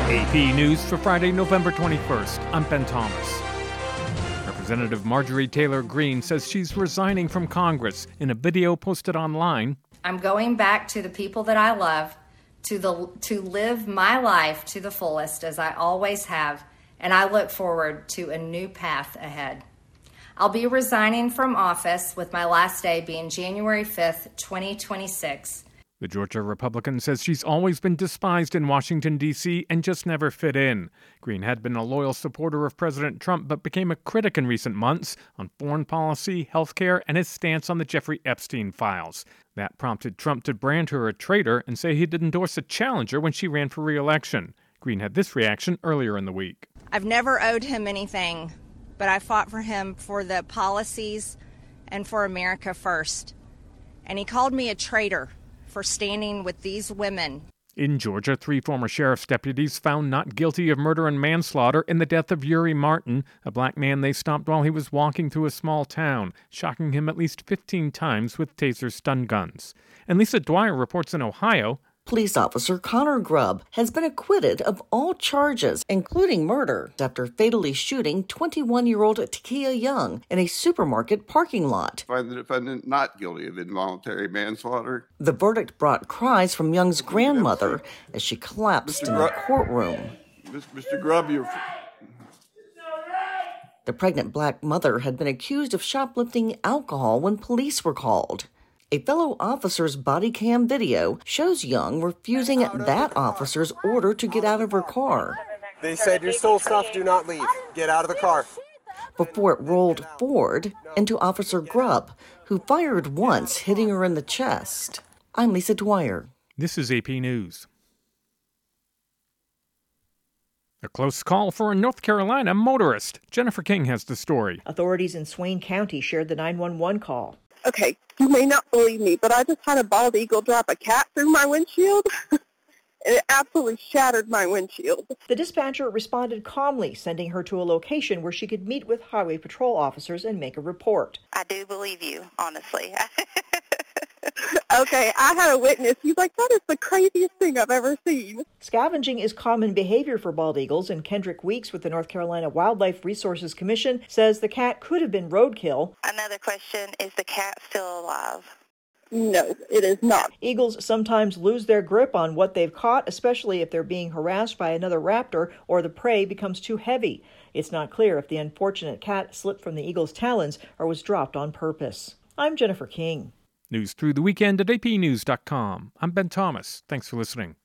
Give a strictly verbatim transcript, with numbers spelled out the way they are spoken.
A P News for Friday, November twenty-first. I'm Ben Thomas. Representative Marjorie Taylor Greene says she's resigning from Congress. In a video posted online, I'm going back to the people that I love, to the to live my life to the fullest as I always have, and I look forward to a new path ahead. I'll be resigning from office with my last day being January fifth, twenty twenty-six. The Georgia Republican says she's always been despised in Washington, D C and just never fit in. Greene had been a loyal supporter of President Trump but became a critic in recent months on foreign policy, health care, and his stance on the Jeffrey Epstein files. That prompted Trump to brand her a traitor and say he'd endorse a challenger when she ran for re-election. Greene had this reaction earlier in the week. I've never owed him anything, but I fought for him for the policies and for America first. And he called me a traitor for standing with these women. In Georgia, three former sheriff's deputies found not guilty of murder and manslaughter in the death of Uri Martin, a black man they stopped while he was walking through a small town, shocking him at least fifteen times with taser stun guns. And Lisa Dwyer reports in Ohio. Police officer Connor Grubb has been acquitted of all charges, including murder, after fatally shooting twenty-one-year-old Takia Young in a supermarket parking lot. Find the defendant not guilty of involuntary manslaughter. The verdict brought cries from Young's grandmother as she collapsed Mister in Gru- the courtroom. Mister Grubb, you're... The pregnant black mother had been accused of shoplifting alcohol when police were called. A fellow officer's body cam video shows Young refusing that officer's order to get out of her car. They said, "You stole stuff, do not leave. Get out of the car." Before it rolled forward into Officer Grubb, who fired once, hitting her in the chest. I'm Lisa Dwyer. This is A P News. A close call for a North Carolina motorist. Jennifer King has the story. Authorities in Swain County shared the nine one one call. Okay, you may not believe me, but I just had a bald eagle drop a cat through my windshield, and it absolutely shattered my windshield. The dispatcher responded calmly, sending her to a location where she could meet with highway patrol officers and make a report. I do believe you, honestly. Okay, I had a witness. He's like, that is the craziest thing I've ever seen. Scavenging is common behavior for bald eagles, and Kendrick Weeks with the North Carolina Wildlife Resources Commission says the cat could have been roadkill. Another question, is the cat still alive? No, it is not. Eagles sometimes lose their grip on what they've caught, especially if they're being harassed by another raptor or the prey becomes too heavy. It's not clear if the unfortunate cat slipped from the eagle's talons or was dropped on purpose. I'm Jennifer King. News through the weekend at A P news dot com. I'm Ben Thomas. Thanks for listening.